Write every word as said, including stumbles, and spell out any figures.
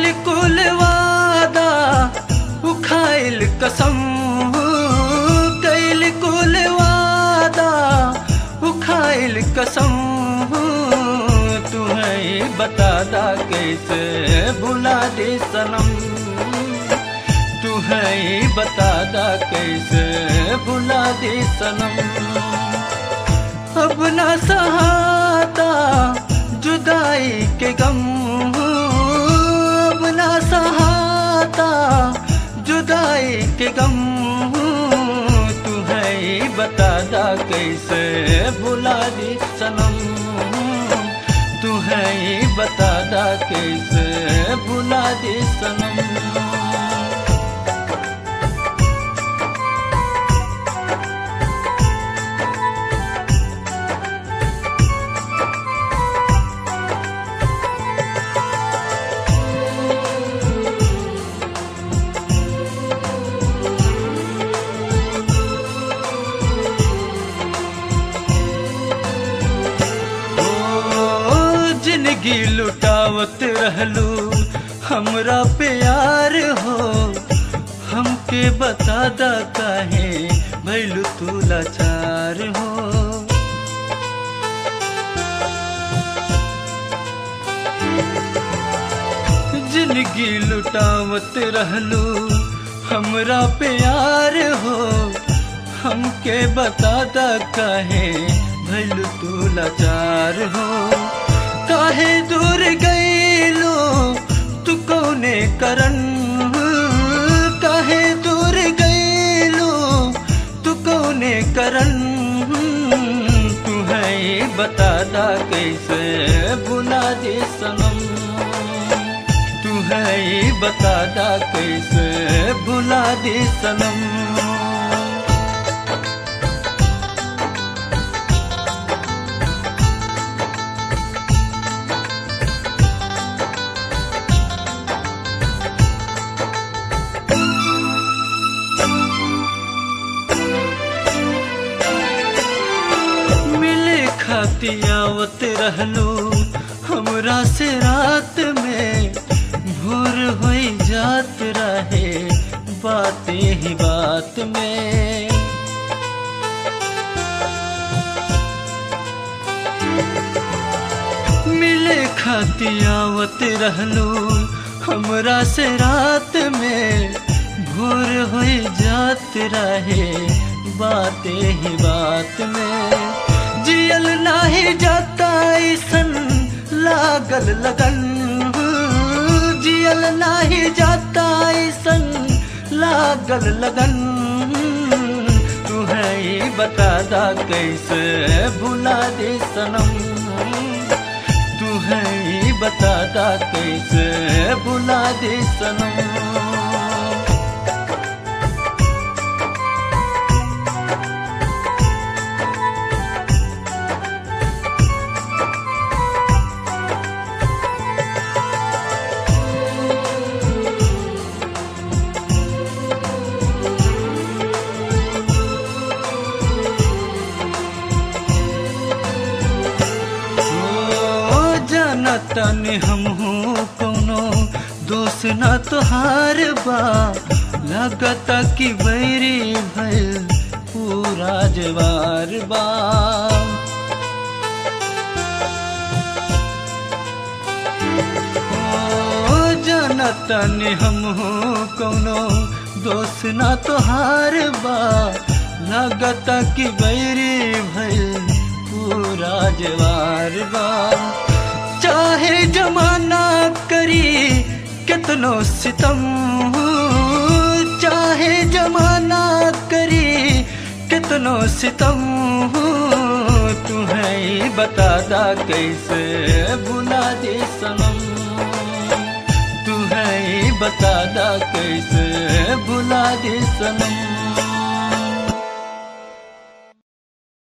कैल कुल वादा उखाइल कसम, कैल कुल वादा उखाइल कसम, तुम्हें बता दा कैसे भुला दे सनम, तुम्हें बता दा कैसे भुला दे सनम। अब न सहाता जुदाई के गम, अब न सहाता जुदाई के गम, तुम्हें बता दा कैसे भुला दे सनम, तुम्हें बता दा कैसे भुला दे सनम। जिंदगी लुटावत रहलू हमरा प्यार हो, हमके बता दा काहे भइलू तू लाचार हो। जिंदगी लुटावत रहलू हमरा प्यार हो, हमके बता दा काहे भइलू तू लाचार हो। काहे दूर गईलो तू कौने करन, काहे दूर गईलो तू कौने करन, तुम्हें बता दा कैसे भुला दे सनम, तुम्हें बता दा कैसे भुला दे सनम। आवत रहलू हमरा से रात में, भोर होई जात रहे बातें ही बात में। मिले खाती आवत रहलू हमरा से रात में, भोर होई जात रहे बातें ही बात में। जियल नाही जाता ऐसन लागल लगन, जियल नाही जाता ऐसन लागल लगन, तुम्हें बता दा कैसे भुला दे सनम, तुम्हें बता दा कैसे भुला दे सनम। तने हम हूँ कोनो दोष न तोहार बा, लगता कि बैरी भइल पूरा जवार बा। ओ जनतने हम हूँ कोनो दोष न तोहार बा, लगता कि बैरी भइल पूरा जवार बा। चाहे जमाना करी कितनो सितम, चाहे जमाना करी कितनो सितम, तुम्हें बता दा कैसे भुला दे सनम, तुम्हें बता दा कैसे भुला दे सनम।